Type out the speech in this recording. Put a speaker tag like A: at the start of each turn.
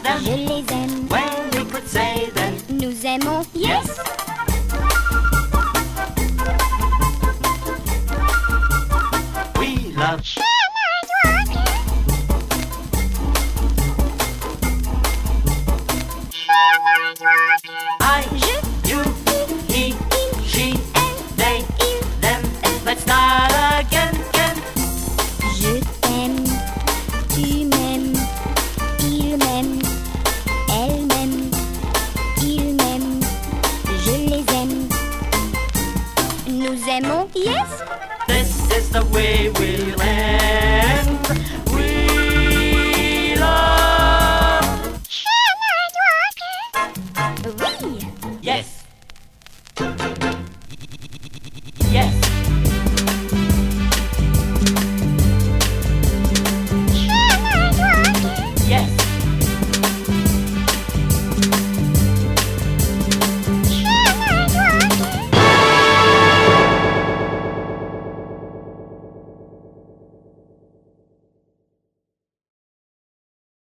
A: them.
B: Je les aime.
A: When we could say then,
B: Nous aimons.
A: yes. We love. I, you, he, she, they, them. Let's start again, again.
B: Je t'aime. Tu m'aimes. Il m'aime. Elle m'aime. Il m'aime. Je les aime. Nous aimons. Yes.
A: This is the way we'll end.